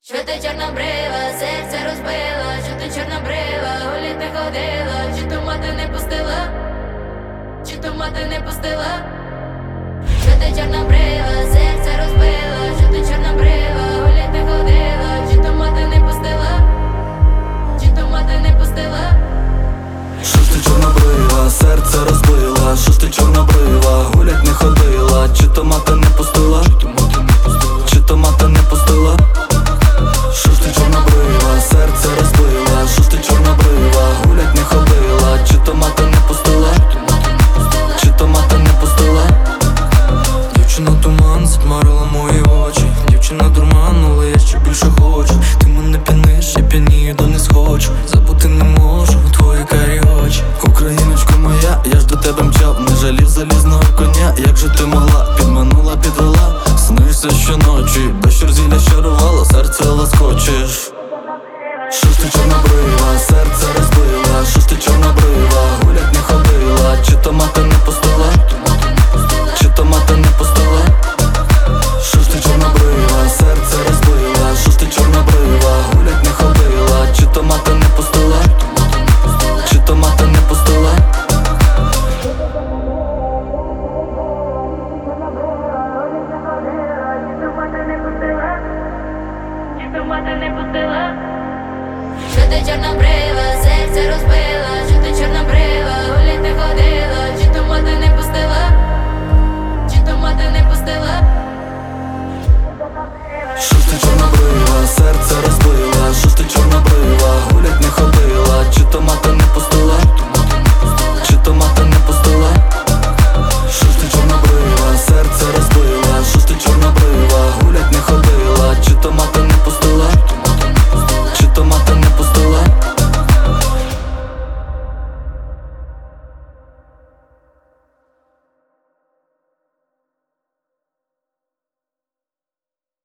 Що ти чорнобрива, серце розбила, що ти чорнобрива, гулять не ходила, чи то мати не пустила, чи то мати не пустила. Що ти чорнобрива, серце розбила, що ти чорнобрива, гулять не ходила, чи то мати не пустила, чи то мати не пустила. Що ж ти чорнобрива, серце розбила, що ж ти чорнобрива, гулять не ходила, чи то мати не пустила, чи то мати не пустила. Що ж ти чорнобрива, серце розбила, що ж ти чорнобрива, гулять не ходила, чи то мати не пустила, чи то мати не пустила. Дівчина туман, затьмарила мої очі, дівчина дурман, але я ще більше хочу. Ти мене п'яниш, я п'янію, до не схочу. Забути не можу, твої карі очі. Україночко моя, я ж до тебе мчав, не жалів залізного коня. Як же ти могла, підманула, підвела. Снишся щоночі, дощ розілля щарувала, серце лоскочеш. Що ж ти чорнобрива, серце розбила, що ж ти чорнобрива, гулять не ходила, чи то мати не пустила, чи то мати не пустила. Що ж ти чорнобрива, серце розбила, що ж ти чорнобрива, гулять не ходила, чи то мати не пустила, чи то мати не пустила. Що ти чорнобрива, серце розбила, що ти чорнобрива, гулять не ходила.